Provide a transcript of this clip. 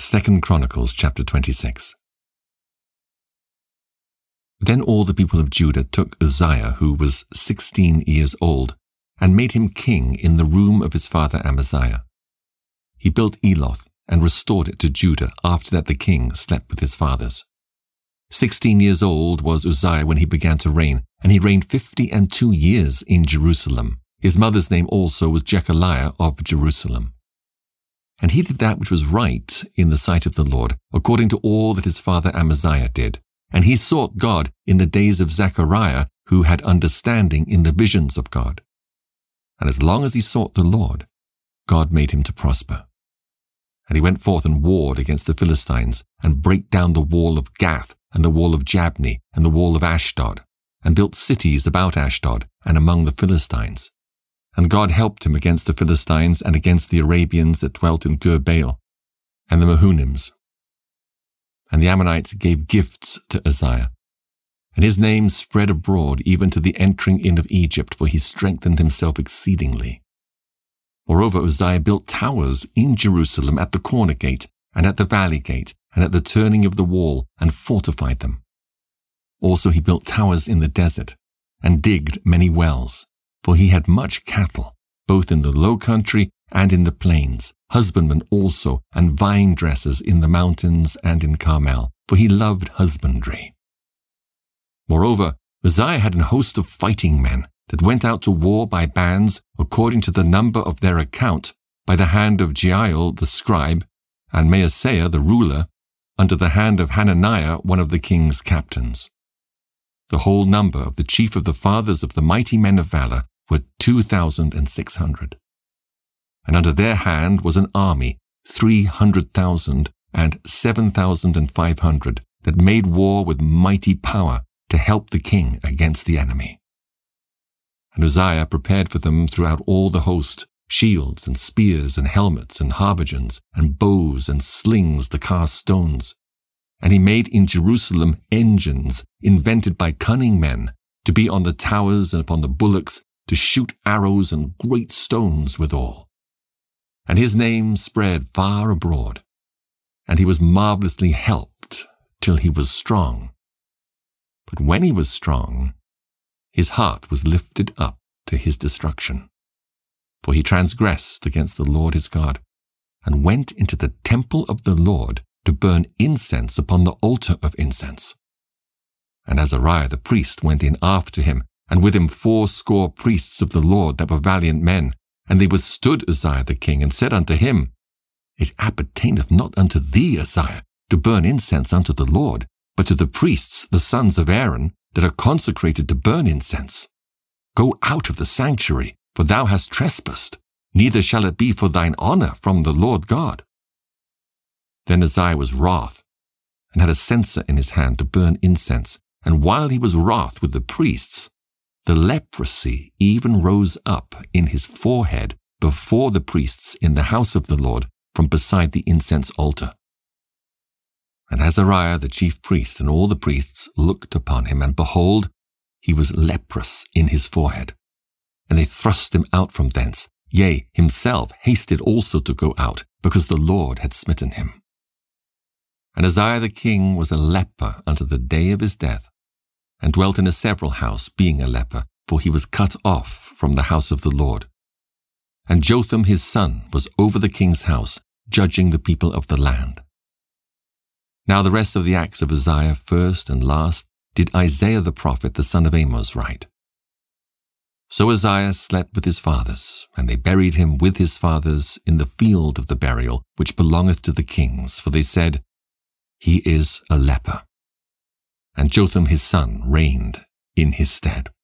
2 Chronicles chapter 26. Then all the people of Judah took Uzziah, who was 16 years old, and made him king in the room of his father Amaziah. He built Eloth and restored it to Judah after that the king slept with his fathers. 16 years old was Uzziah when he began to reign, and he reigned 52 years in Jerusalem. His mother's name also was Jechaliah of Jerusalem. And he did that which was right in the sight of the Lord, according to all that his father Amaziah did. And he sought God in the days of Zechariah, who had understanding in the visions of God. And as long as he sought the Lord, God made him to prosper. And he went forth and warred against the Philistines, and brake down the wall of Gath, and the wall of Jabneh, and the wall of Ashdod, and built cities about Ashdod, and among the Philistines. And God helped him against the Philistines, and against the Arabians that dwelt in Gur-baal, and the Mehunims. And the Ammonites gave gifts to Uzziah. And his name spread abroad even to the entering in of Egypt, for he strengthened himself exceedingly. Moreover, Uzziah built towers in Jerusalem at the corner gate, and at the valley gate, and at the turning of the wall, and fortified them. Also he built towers in the desert, and digged many wells, for he had much cattle, both in the low country and in the plains, husbandmen also, and vine dressers in the mountains and in Carmel, for he loved husbandry. Moreover, Uzziah had an host of fighting men that went out to war by bands according to the number of their account, by the hand of Jeiel the scribe, and Maaseiah the ruler, under the hand of Hananiah one of the king's captains. The whole number of the chief of the fathers of the mighty men of valor were 2,600. And under their hand was an army, 300,000 and 7,500, that made war with mighty power to help the king against the enemy. And Uzziah prepared for them throughout all the host shields and spears and helmets and harbigons and bows and slings to cast stones. And he made in Jerusalem engines invented by cunning men to be on the towers and upon the bullocks, to shoot arrows and great stones withal. And his name spread far abroad, and he was marvelously helped till he was strong. But when he was strong, his heart was lifted up to his destruction. For he transgressed against the Lord his God, and went into the temple of the Lord to burn incense upon the altar of incense. And Azariah the priest went in after him, and with him 80 priests of the Lord that were valiant men. And they withstood Uzziah the king, and said unto him, It appertaineth not unto thee, Uzziah, to burn incense unto the Lord, but to the priests, the sons of Aaron, that are consecrated to burn incense. Go out of the sanctuary, for thou hast trespassed, neither shall it be for thine honor from the Lord God. Then Uzziah was wroth, and had a censer in his hand to burn incense, and while he was wroth with the priests, the leprosy even rose up in his forehead before the priests in the house of the Lord from beside the incense altar. And Azariah the chief priest and all the priests looked upon him, and behold, he was leprous in his forehead. And they thrust him out from thence, yea, himself hasted also to go out, because the Lord had smitten him. And Uzziah the king was a leper unto the day of his death, and dwelt in a several house, being a leper, for he was cut off from the house of the Lord. And Jotham his son was over the king's house, judging the people of the land. Now the rest of the acts of Uzziah, first and last, did Isaiah the prophet, the son of Amos, write. So Uzziah slept with his fathers, and they buried him with his fathers in the field of the burial, which belongeth to the kings, for they said, He is a leper. And Jotham his son reigned in his stead.